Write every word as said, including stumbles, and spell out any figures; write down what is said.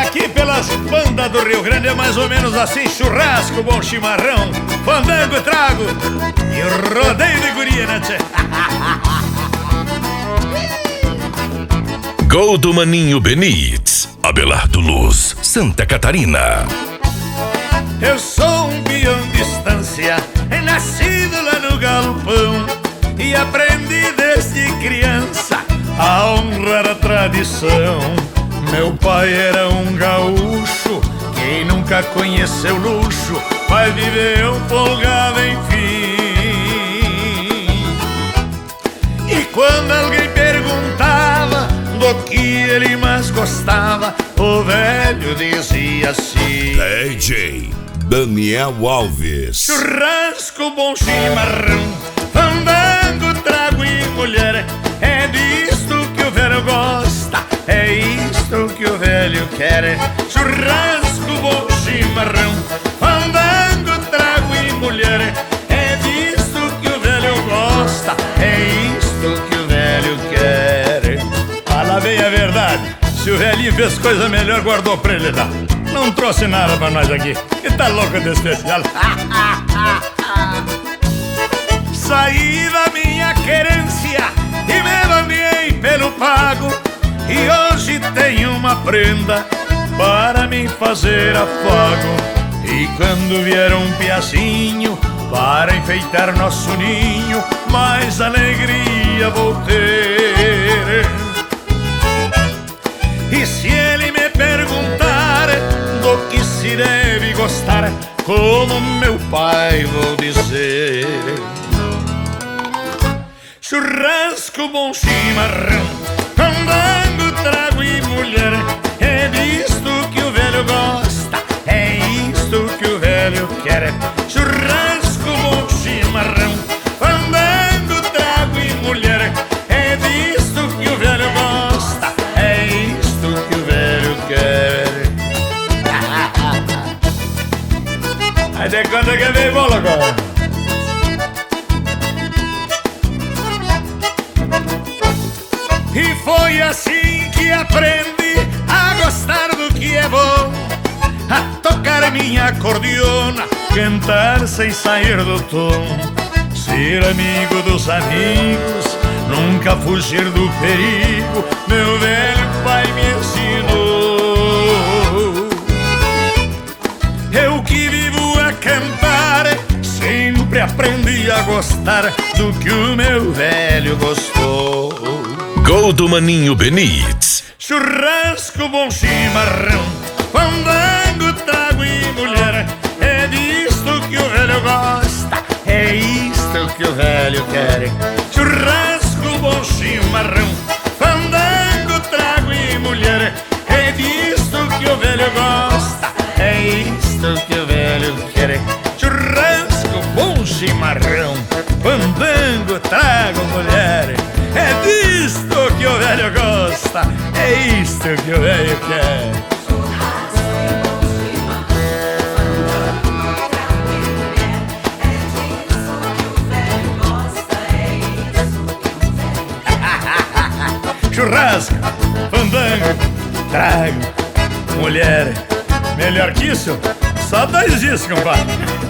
Aqui pelas bandas do Rio Grande é mais ou menos assim: churrasco, bom chimarrão, fandango, trago e rodeio de guria, né, tchê? Gol do Maninho Benítez, Abelardo Luz, Santa Catarina. Eu sou um peão de estância, nascido lá no galpão, e aprendi desde criança a honrar a tradição. Meu pai era um gaúcho, quem nunca conheceu luxo vai viver um folgado enfim. E quando alguém perguntava do que ele mais gostava, o velho dizia assim: D J Daniel Alves. churrasco, bom chimarrão, fandango, trago e mulher, é disto que o velho gosta, é isto que o velho quer. Churrasco, bom chimarrão, fandango, trago e mulher, é disto que o velho gosta, é isto que o velho quer. Fala bem a verdade, se o velhinho fez coisa melhor, guardou pra ele lá. Não trouxe nada pra nós aqui, que tá louco de especial. Saí da minha querência e me banhei pelo pago, e hoje tenho uma prenda para me fazer afago. E quando vier um piacinho para enfeitar nosso ninho, mais alegria vou ter. E se ele me perguntar do que se deve gostar, como meu pai vou dizer: churrasco, bom chimarrão, fandango, trago e mulher, é disto que o velho gosta, é isto que o velho quer. Churrasco, bom chimarrão, fandango, trago e mulher, é disto que o velho gosta, é isto que o velho quer. Aí de quando é que vem bola agora? E foi assim que aprendi a gostar do que é bom, a tocar minha acordeona, cantar sem sair do tom, ser amigo dos amigos, nunca fugir do perigo, meu velho pai me ensinou. Eu que vivo a cantar, sempre aprendi a gostar do que o meu velho gostou. Gol do Maninho Benítez. Churrasco, bom chimarrão, fandango, trago e mulher, é disto que o velho gosta, é isto que o velho quer. Churrasco, bom chimarrão, fandango, trago e mulher, é disto que o velho gosta, é isto que o velho quer. Churrasco, bom chimarrão, fandango, trago mulher, é disto que o velho gosta, é isto que o velho quer. Churrasco, fandango, trago mulher, melhor que isso, só dois dias, compadre.